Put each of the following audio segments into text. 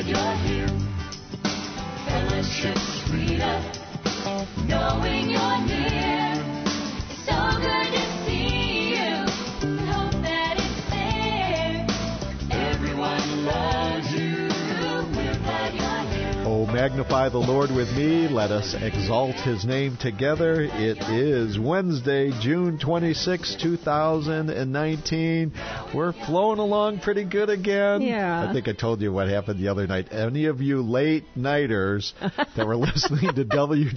you're here. Fellowship sweeter, knowing you're near. It's so good to see you. Hope that it's there. Everyone loves you. We're glad you're here. Oh, magnify the Lord with me. Let us exalt His name together. It is Wednesday, June 26, 2019. We're flowing along pretty good again. Yeah. I think I told you what happened the other night. Any of you late-nighters that were listening to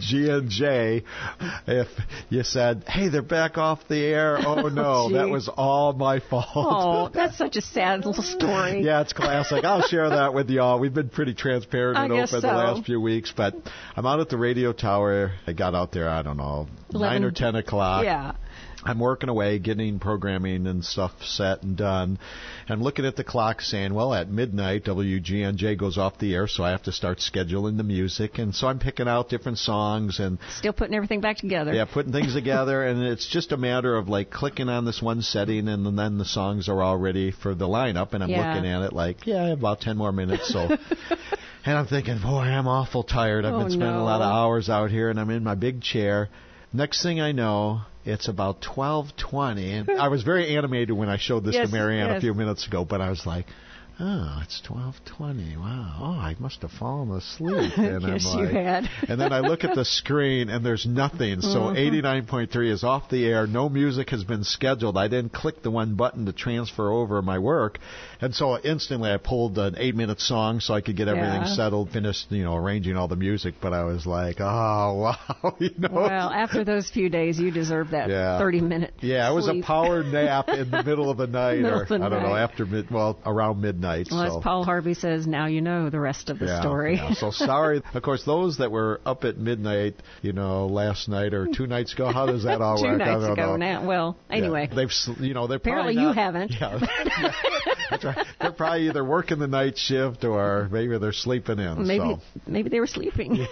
WGNJ, if you said, hey, they're back off the air, oh, no, that was all my fault. Oh, that's such a sad little story. Yeah, it's classic. I'll share that with y'all. We've been pretty transparent and open the last few weeks, but I'm out at the radio tower. I got out there, I don't know, 9 or 10 o'clock. Yeah. I'm working away, getting programming and stuff set and done, and looking at the clock saying, well, at midnight, WGNJ goes off the air, so I have to start scheduling the music. And so I'm picking out different songs and still putting everything back together. Yeah, putting things together, and it's just a matter of, like, clicking on this one setting, and then the songs are all ready for the lineup, and I'm looking at it like, I have about 10 more minutes, so... And I'm thinking, boy, I'm awful tired. I've been spending a lot of hours out here, and I'm in my big chair. Next thing I know, it's about 12:20. And I was very animated when I showed this to Marianne a few minutes ago, but I was like, oh, it's 12:20. Wow. Oh, I must have fallen asleep. And yes, I'm like, you had. And then I look at the screen, and there's nothing. So 89.3 is off the air. No music has been scheduled. I didn't click the one button to transfer over my work. And so instantly I pulled an 8-minute song so I could get everything settled, finished, arranging all the music. But I was like, oh, wow. Well, after those few days, you deserve that 30-minute Yeah, it was a power nap in the middle of the night. I don't know, around midnight. Well, as Paul Harvey says, now you know the rest of the story. Yeah. So sorry. Of course, those that were up at midnight, last night or 2 nights ago, how does that all work? 2 nights I don't ago know. now. Well, anyway. Yeah. They're apparently you haven't. Yeah. That's right. They're probably either working the night shift or maybe they're sleeping in. Maybe they were sleeping.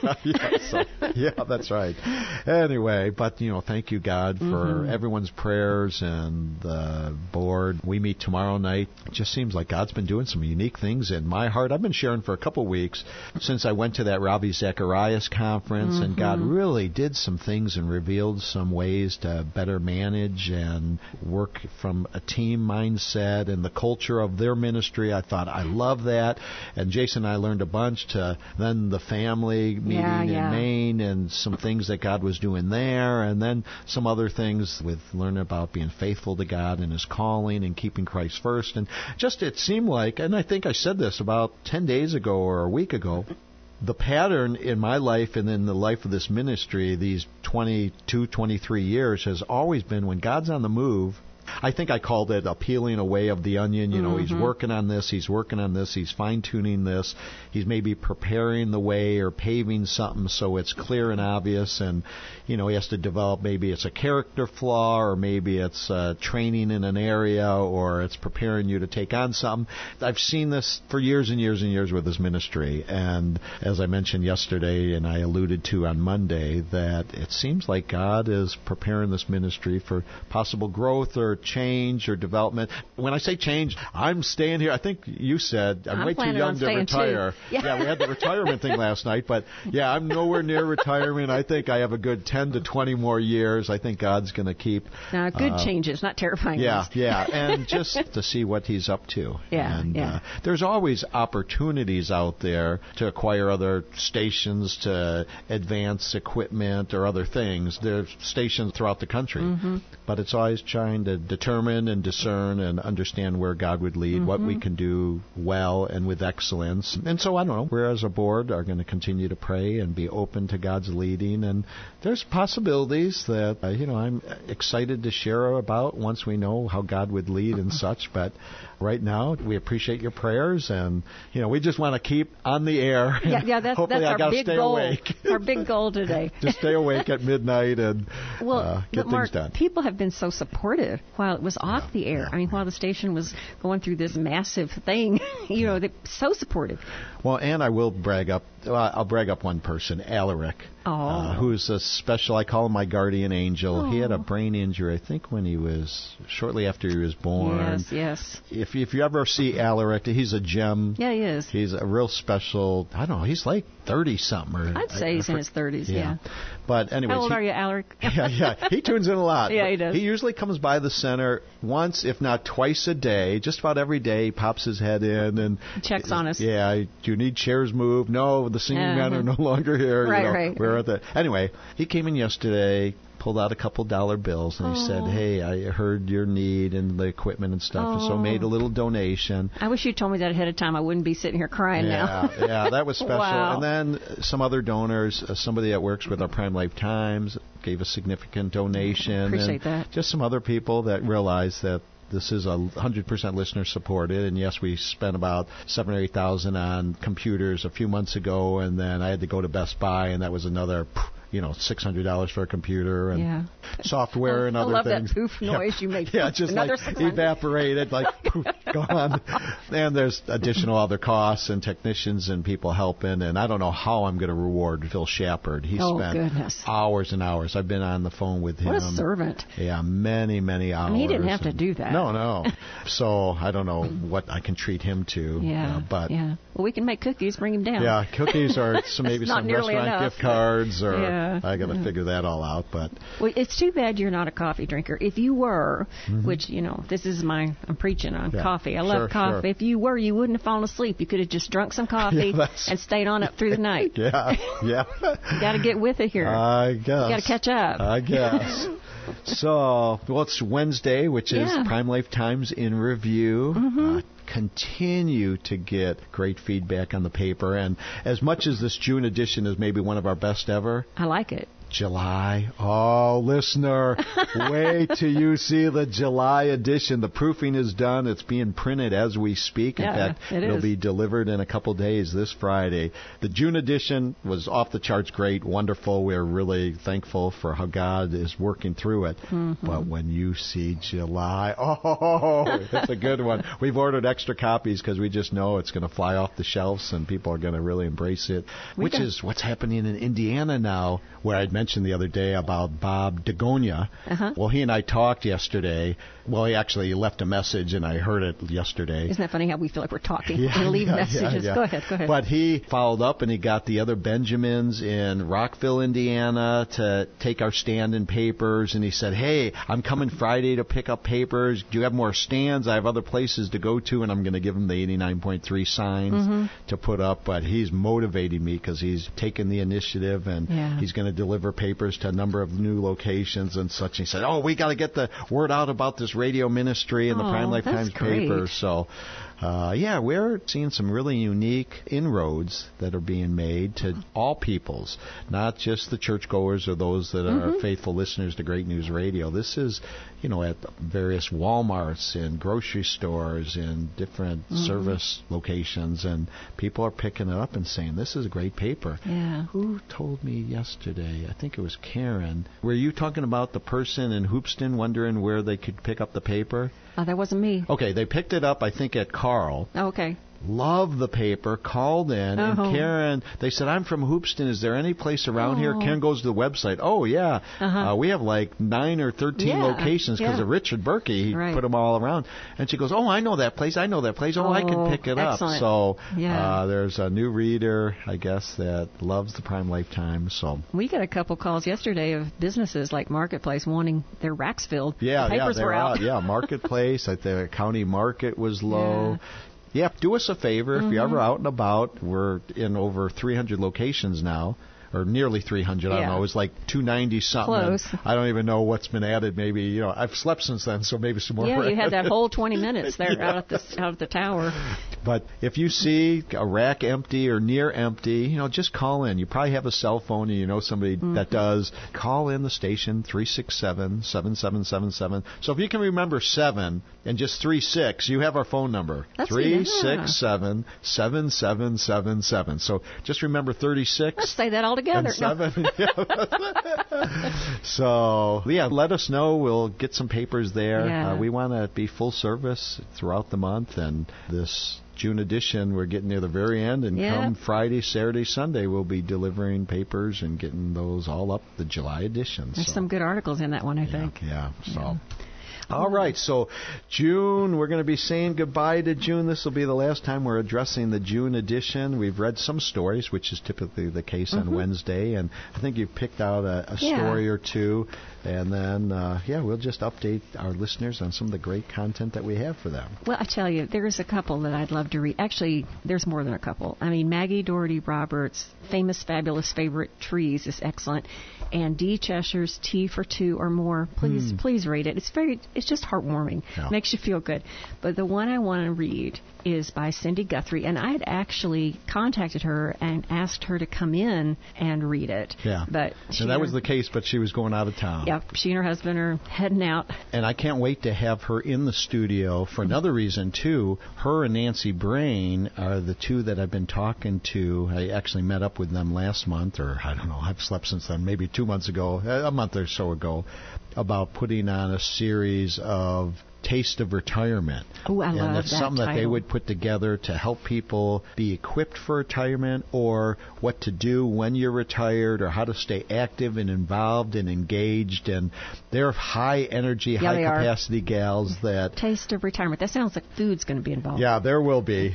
Yeah, that's right. Anyway, but, thank you, God, for everyone's prayers and the board. We meet tomorrow night. It just seems like God's been doing some unique things in my heart. I've been sharing for a couple weeks since I went to that Ravi Zacharias conference, and God really did some things and revealed some ways to better manage and work from a team mindset and the culture of their ministry. I thought, I love that. And Jason and I learned a bunch to then the family meeting in Maine and some things that God was doing there, and then some other things with learning about being faithful to God and His calling and keeping Christ first. And just it seemed like, and I think I said this about 10 days ago or a week ago, the pattern in my life and in the life of this ministry, these 22, 23 years, has always been when God's on the move. I think I called it a peeling away of the onion. He's working on this, he's fine-tuning this, he's maybe preparing the way or paving something so it's clear and obvious, and, he has to develop, maybe it's a character flaw, or maybe it's training in an area, or it's preparing you to take on something. I've seen this for years and years and years with this ministry, and as I mentioned yesterday, and I alluded to on Monday, that it seems like God is preparing this ministry for possible growth or change or development. When I say change, I'm staying here. I think you said I'm way too young to retire. Yeah, we had the retirement thing last night, but I'm nowhere near retirement. I think I have a good 10 to 20 more years. I think God's going to keep good changes, not terrifying ones. And just to see what He's up to. There's always opportunities out there to acquire other stations, to advance equipment or other things. There's stations throughout the country, but it's always trying to determine and discern and understand where God would lead, what we can do well and with excellence. And so, I don't know, we as a board are going to continue to pray and be open to God's leading. And there's possibilities that, I'm excited to share about once we know how God would lead and such. But right now, we appreciate your prayers, and, we just want to keep on the air. That's our big goal. Awake. Our big goal today. To stay awake at midnight and get things done. People have been so supportive while it was off the air. I mean, while the station was going through this massive thing, they're so supportive. Well, and I will brag up. I'll brag up one person, Alaric. who's a special, I call him my guardian angel. He had a brain injury, I think, when he was, shortly after he was born. Yes. If you ever see Alaric, he's a gem. Yeah, he is. He's a real special, I don't know, he's like 30-something. I'd say he's in his 30s, yeah. But anyways. How old are you, Alaric? Yeah. He tunes in a lot. Yeah, he does. He usually comes by the center once, if not twice a day, just about every day. He pops his head in and checks on us. Yeah. Do you need chairs moved? No, the singing men are no longer here. Right. We're at the. Anyway, he came in yesterday, pulled out a couple dollar bills, and he said, "Hey, I heard your need and the equipment and stuff, and so made a little donation." I wish you told me that ahead of time. I wouldn't be sitting here crying now. Yeah, that was special. Wow. And then some other donors, somebody that works with our Prime Life Times gave a significant donation. Appreciate that. Just some other people that realized that this is 100% listener supported, and yes, we spent about $7,000 or $8,000 on computers a few months ago, and then I had to go to Best Buy, and that was another, $600 for a computer and software and other things. I love that poof noise you make. Yeah, just another like $600. evaporated, like poof, gone. And there's additional other costs and technicians and people helping, and I don't know how I'm going to reward Phil Shepard. He spent hours and hours. I've been on the phone with him. What a servant. Yeah, many, many hours. I mean, he didn't have to do that. No. So I don't know what I can treat him to. Yeah. Well, we can make cookies, bring him down. Yeah, cookies or maybe some restaurant enough. gift cards, or I got to figure that all out. But it's too bad you're not a coffee drinker. If you were, which this is I'm preaching on coffee. I love coffee. If you were, you wouldn't have fallen asleep. You could have just drunk some coffee and stayed on up through the night. Yeah. You got to get with it here. I guess. You got to catch up. I guess. So, it's Wednesday, which is Prime Life Times in Review. Continue to get great feedback on the paper. And as much as this June edition is maybe one of our best ever, I like it. July. Oh, listener, wait till you see the July edition. The proofing is done. It's being printed as we speak. In fact, it'll be delivered in a couple days this Friday. The June edition was off the charts great, wonderful. We're really thankful for how God is working through it. But when you see July, that's a good one. We've ordered extra copies because we just know it's going to fly off the shelves and people are going to really embrace it, which is what's happening in Indiana now, where I'd mentioned the other day about Bob Dagonia. Well, he and I talked yesterday. Well, he actually left a message, and I heard it yesterday. Isn't that funny how we feel like we're talking and leave messages? Yeah. Go ahead. But he followed up, and he got the other Benjamins in Rockville, Indiana, to take our stand in papers. And he said, "Hey, I'm coming Friday to pick up papers. Do you have more stands? I have other places to go to." And I'm going to give him the 89.3 signs to put up. But he's motivating me because he's taken the initiative, and he's going to deliver papers to a number of new locations and such. And he said, we got to get the word out about this radio ministry and the Prime Life Times paper. So, we're seeing some really unique inroads that are being made to all peoples, not just the churchgoers or those that are faithful listeners to Great News Radio. This is, at various Walmarts and grocery stores and different service locations, and people are picking it up and saying, this is a great paper. Yeah. Who told me yesterday? I think it was Karen. Were you talking about the person in Hoopston wondering where they could pick up the paper? Oh, that wasn't me. Okay, they picked it up, I think, at Carl. Oh, okay. Loved the paper, called in, and Karen, they said, I'm from Hoopston. Is there any place around here? Karen goes to the website. Oh, yeah. We have like 9 or 13 locations because of Richard Berkey. He put them all around. And she goes, I know that place. I can pick it up. So there's a new reader, I guess, that loves the Prime Life Times. So we got a couple calls yesterday of businesses like Marketplace wanting their racks filled. Yeah, the papers were out. Yeah, Marketplace at the county market was low. Yeah, do us a favor. If you're ever out and about, we're in over 300 locations now, or nearly 300. I don't know. It was like 290 something. Close. I don't even know what's been added. Maybe I've slept since then, so maybe some more. Yeah, you had that whole 20 minutes there out at the tower. But if you see a rack empty or near empty, just call in. You probably have a cell phone and you know somebody that does. Call in the station 367-7777. So if you can remember 7 and just 36, you have our phone number. 367-7777. So just remember 36. Let's say that all together. And 7. So, yeah, let us know. We'll get some papers there. Yeah. We want to be full service throughout the month, and this June edition, we're getting near the very end, and come Friday, Saturday, Sunday, we'll be delivering papers and getting those all up, the July edition. There's some good articles in that one, I think. Yeah, so... All right, so June, we're going to be saying goodbye to June. This will be the last time we're addressing the June edition. We've read some stories, which is typically the case on Wednesday, and I think you've picked out a story or two. And then, we'll just update our listeners on some of the great content that we have for them. Well, I tell you, there's a couple that I'd love to read. Actually, there's more than a couple. I mean, Maggie Doherty Roberts' Famous Fabulous Favorite Trees is excellent. And Dee Cheshire's Tea for Two or More. Please read it. It's just heartwarming. Yeah. Makes you feel good. But the one I want to read is by Cindy Guthrie, and I had actually contacted her and asked her to come in and read it. Yeah. But that was the case, but she was going out of town. Yeah, she and her husband are heading out. And I can't wait to have her in the studio for another reason, too. Her and Nancy Brain are the two that I've been talking to. I actually met up with them last month, or I don't know, I've slept since then, maybe 2 months ago, a month or so ago, about putting on a series of Taste of Retirement. Oh, I love that. And that's something that they would put together to help people be equipped for retirement, or what to do when you're retired, or how to stay active and involved and engaged. And they're high energy, high capacity gals that... Taste of Retirement. That sounds like food's going to be involved. Yeah, there will be.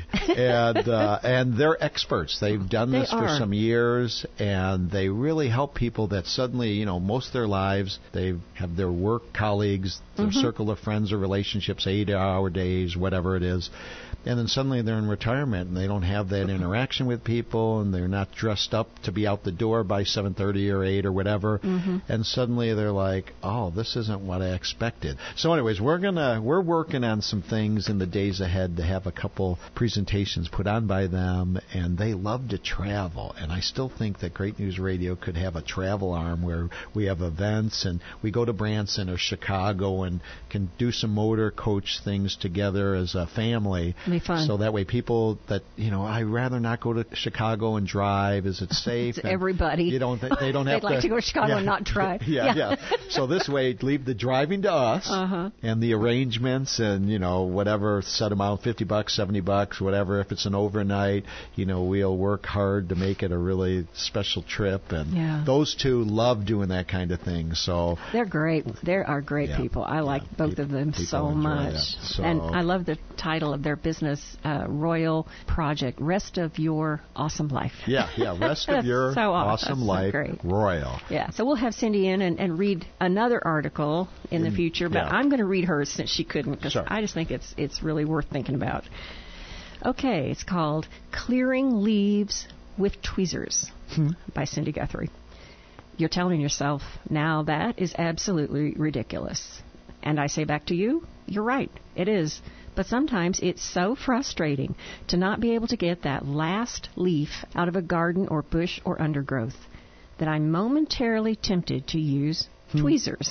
And they're experts. They've done this for some years, and they really help people that suddenly, most of their lives, they have their work colleagues, their circle of friends or relationships, 8-hour days, whatever it is. And then suddenly they're in retirement and they don't have that interaction with people, and they're not dressed up to be out the door by 7:30 or 8 or whatever. And suddenly they're like, oh, this isn't what I expected. So anyways, we're working on some things in the days ahead to have a couple presentations put on by them, and they love to travel. And I still think that Great News Radio could have a travel arm where we have events and we go to Branson or Chicago and can do some motor coach things together as a family. Fun. So that way people that, I'd rather not go to Chicago and drive. Is it safe? It's everybody. They don't have They'd like to go to Chicago and not drive. Yeah. So this way, leave the driving to us and the arrangements and, whatever, set them out, $50, $70, whatever. If it's an overnight, we'll work hard to make it a really special trip. And those two love doing that kind of thing. So they're great. They are great people. I like both of them so much. So, and I love the title of their business, Royal Project, Rest of Your Awesome Life. Yeah, Rest of Your Awesome Life, great. Royal. Yeah, so we'll have Cindy in and read another article in the future, but I'm going to read hers since she couldn't, because I just think it's really worth thinking about. Okay, it's called Clearing Leaves with Tweezers by Cindy Guthrie. You're telling yourself, now that is absolutely ridiculous. And I say back to you, you're right, it is. But sometimes it's so frustrating to not be able to get that last leaf out of a garden or bush or undergrowth that I'm momentarily tempted to use tweezers.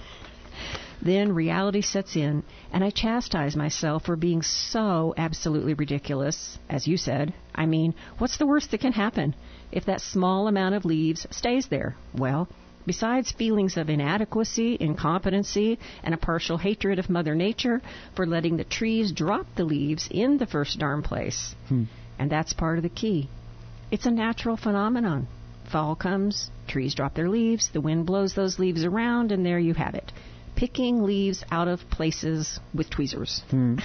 Then reality sets in, and I chastise myself for being so absolutely ridiculous, as you said. I mean, what's the worst that can happen if that small amount of leaves stays there? Well, besides feelings of inadequacy, incompetency, and a partial hatred of Mother Nature for letting the trees drop the leaves in the first darn place. And that's part of the key. It's a natural phenomenon. Fall comes, trees drop their leaves, the wind blows those leaves around, and there you have it. Picking leaves out of places with tweezers. And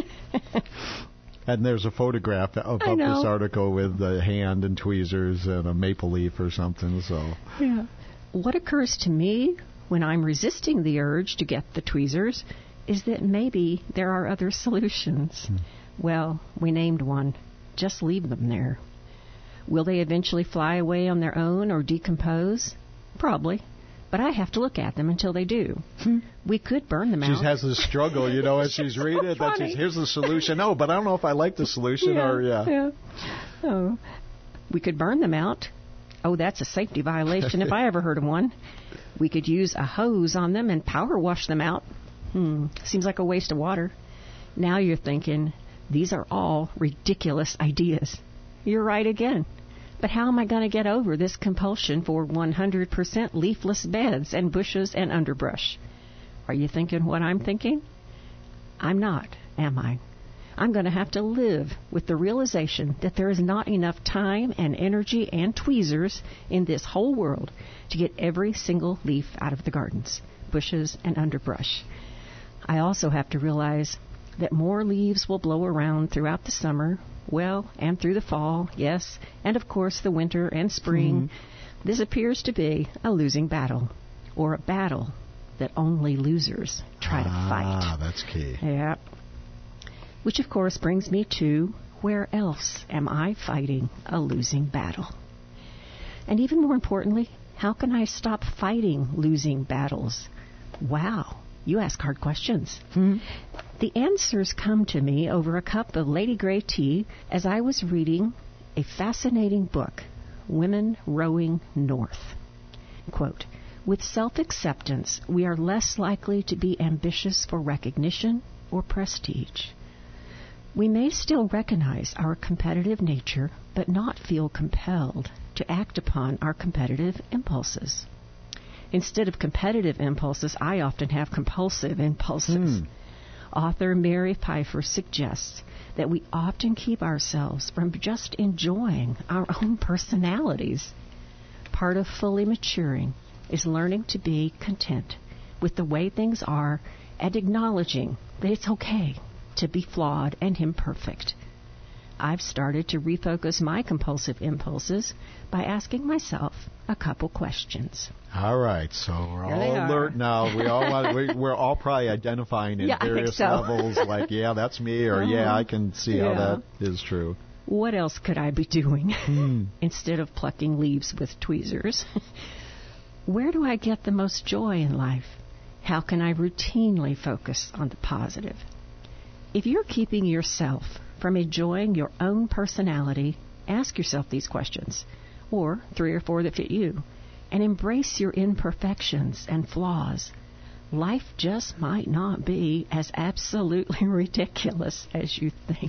there's a photograph of this article with the hand and tweezers and a maple leaf or something. So what occurs to me when I'm resisting the urge to get the tweezers is that maybe there are other solutions. Well, we named one. Just leave them there. Will they eventually fly away on their own or decompose? Probably. But I have to look at them until they do. We could burn them out. She has this struggle, as she's reading it. That here's the solution. No, but I don't know if I like the solution Oh, we could burn them out. Oh, that's a safety violation if I ever heard of one. We could use a hose on them and power wash them out. Seems like a waste of water. Now you're thinking, these are all ridiculous ideas. You're right again. But how am I going to get over this compulsion for 100% leafless beds and bushes and underbrush? Are you thinking what I'm thinking? I'm not, am I? I'm going to have to live with the realization that there is not enough time and energy and tweezers in this whole world to get every single leaf out of the gardens, bushes, and underbrush. I also have to realize that more leaves will blow around throughout the summer, well, and through the fall, yes, and of course the winter and spring. This appears to be a losing battle, or a battle that only losers try to fight. Ah, that's key. Yeah. Which, of course, brings me to, where else am I fighting a losing battle? And even more importantly, how can I stop fighting losing battles? Wow, you ask hard questions. The answers come to me over a cup of Lady Grey tea as I was reading a fascinating book, Women Rowing North. Quote, with self-acceptance, we are less likely to be ambitious for recognition or prestige. We may still recognize our competitive nature, but not feel compelled to act upon our competitive impulses. Instead of competitive impulses, I often have compulsive impulses. Author Mary Pfeiffer suggests that we often keep ourselves from just enjoying our own personalities. Part of fully maturing is learning to be content with the way things are and acknowledging that it's okay to be flawed and imperfect. I've started to refocus my compulsive impulses by asking myself a couple questions. All right, so we're all alert now. We all we're all probably identifying in various levels. Like, yeah, that's me, or yeah, I can see how that is true. What else could I be doing instead of plucking leaves with tweezers? Where do I get the most joy in life? How can I routinely focus on the positive? If you're keeping yourself from enjoying your own personality, ask yourself these questions, or 3 or 4 that fit you, and embrace your imperfections and flaws. Life just might not be as absolutely ridiculous as you think.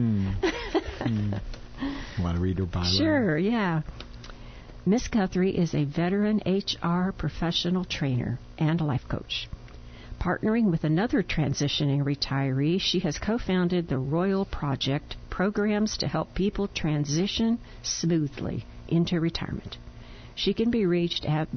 Want to read her bio? Sure, yeah. Miss Guthrie is a veteran HR professional trainer and life coach. Partnering with another transitioning retiree, she has co-founded the Royal Project, programs to help people transition smoothly into retirement. She can be reached at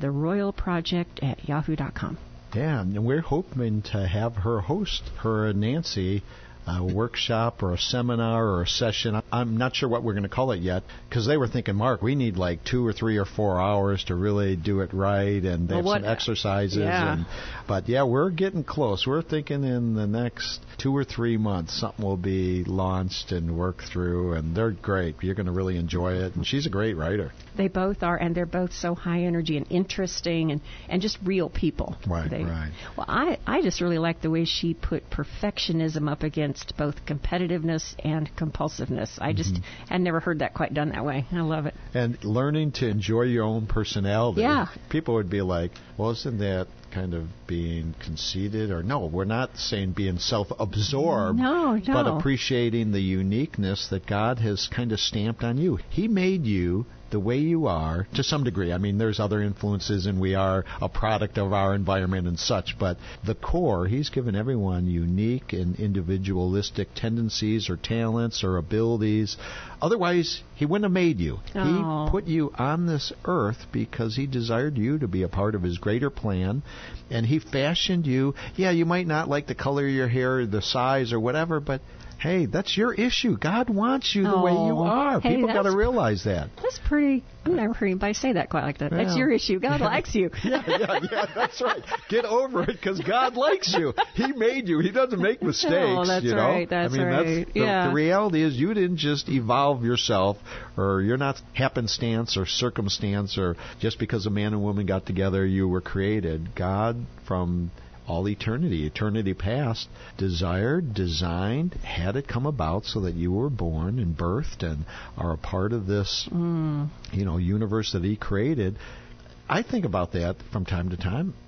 theroyalproject@yahoo.com. Yeah, and we're hoping to have her host, her and Nancy, a workshop or a seminar or a session. I'm not sure what we're going to call it yet, because they were thinking, Mark, we need like 2 or 3 or 4 hours to really do it right, and they have some exercises. Yeah. But yeah, we're getting close. We're thinking in the next 2 or 3 months something will be launched and worked through, and they're great. You're going to really enjoy it, and she's a great writer. They both are, and they're both so high energy and interesting and just real people. Right. Well, I just really like the way she put perfectionism up against both competitiveness and compulsiveness. I just had never heard that quite done that way. I love it. And learning to enjoy your own personality. Yeah. People would be like, well, isn't that kind of being conceited? Or no, we're not saying being self-absorbed, no. but appreciating the uniqueness that God has kind of stamped on you. He made you the way you are, to some degree. I mean, there's other influences, and we are a product of our environment and such, but the core, He's given everyone unique and individualistic tendencies or talents or abilities. Otherwise, He wouldn't have made you. He put you on this earth because He desired you to be a part of His greater plan, and He fashioned you. Yeah, you might not like the color of your hair or the size or whatever, but hey, that's your issue. God wants you the way you are. Hey, people got to realize that. That's pretty. I've never heard anybody say that quite like that. That's your issue. God likes you. Yeah, that's right. Get over it, because God likes you. He made you. He doesn't make mistakes. Oh, that's right. That's right. The reality is, you didn't just evolve yourself, or you're not happenstance or circumstance, or just because a man and woman got together, you were created. God, from all eternity past, desired, designed, had it come about so that you were born and birthed and are a part of this, universe that He created. I think about that from time to time.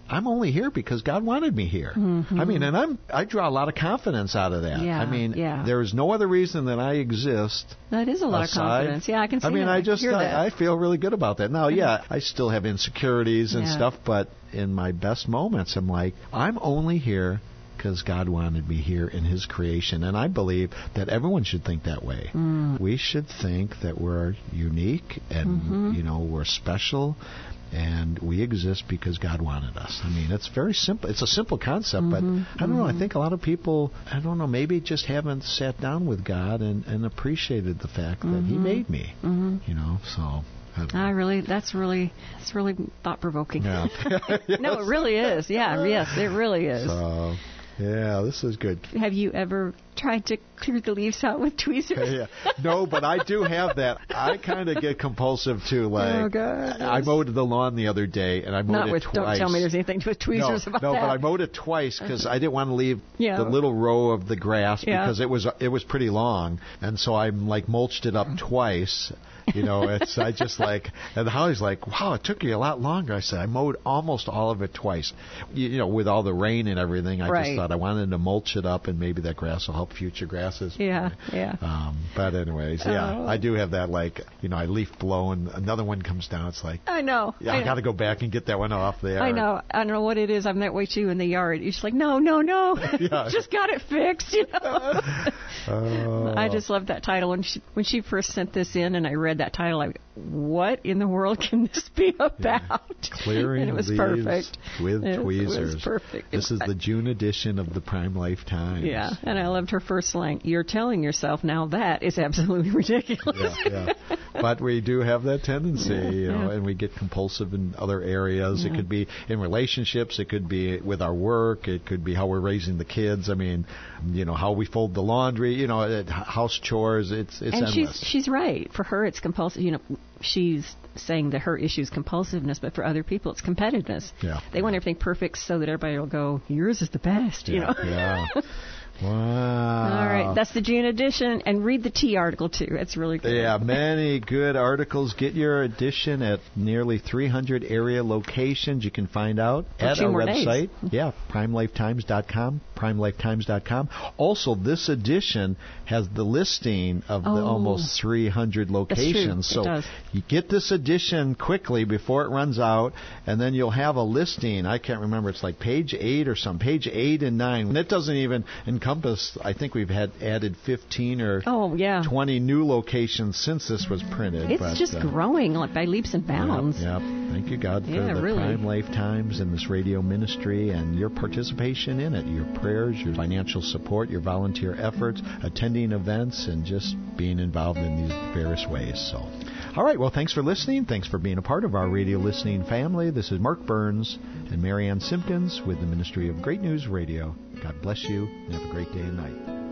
I'm only here because God wanted me here. Mm-hmm. I mean, and I draw a lot of confidence out of that. Yeah, I mean, there is no other reason that I exist. That is a lot of confidence. Yeah, I can see that. I feel really good about that. Now, I still have insecurities and stuff, but in my best moments, I'm like, I'm only here because God wanted me here in His creation. And I believe that everyone should think that way. We should think that we're unique and, we're special. And we exist because God wanted us. I mean, it's very simple. It's a simple concept, but I don't know. I think a lot of people, maybe just haven't sat down with God and appreciated the fact that He made me. So. That's really thought provoking. Yeah. No, it really is. Yeah, yes, it really is. So, yeah, this is good. Have you ever tried to clear the leaves out with tweezers? Yeah. No, but I do have that. I kind of get compulsive too. Like, I mowed the lawn the other day, and I mowed it twice. Don't tell me there's anything with tweezers about that. No, but I mowed it twice because I didn't want to leave the little row of the grass because it was pretty long, and so I mulched it up twice. I just and Holly's like, wow, it took you a lot longer. I said, I mowed almost all of it twice. With all the rain and everything, I just thought I wanted to mulch it up, and maybe that grass will help future grasses. Yeah. But anyways, I do have that, I leaf blow and another one comes down. It's like, I know. Yeah, I got to go back and get that one off there. I know. I don't know what it is. I'm that way too in the yard. You're just like, no. Just got it fixed, I just love that title. When she first sent this in and I read that title, what in the world can this be about? Yeah. Clearing and it was leaves perfect. With tweezers. It was perfect. This is the June edition of the Prime Life Times. Yeah, and I loved her first line. You're telling yourself now that is absolutely ridiculous. Yeah. But we do have that tendency, and we get compulsive in other areas. It could be in relationships. It could be with our work. It could be how we're raising the kids. I mean, how we fold the laundry, house chores. It's endless. And she's right. For her, it's compulsive. She's saying that her issue is compulsiveness, but for other people, it's competitiveness. Yeah. They want everything perfect so that everybody will go, yours is the best, Yeah. Wow. All right. That's the June edition. And read the T article, too. It's really good. Yeah, many good articles. Get your edition at nearly 300 area locations. You can find out at our website. Yeah, primelifetimes.com, primelifetimes.com. Also, this edition has the listing of the almost 300 locations. That's true. So you get this edition quickly before it runs out, and then you'll have a listing. I can't remember. It's like page 8 or something. Page 8 and 9. And it doesn't even encompass, I think we've added 15 or 20 new locations since this was printed. It's just growing by leaps and bounds. Yep. Thank you, God, for the Prime Life Times and this radio ministry and your participation in it, your prayers, your financial support, your volunteer efforts, attending events, and just being involved in these various ways. So, all right, well, thanks for listening. Thanks for being a part of our radio listening family. This is Mark Burns and Marianne Simpkins with the Ministry of Great News Radio. God bless you, and have a great day and night.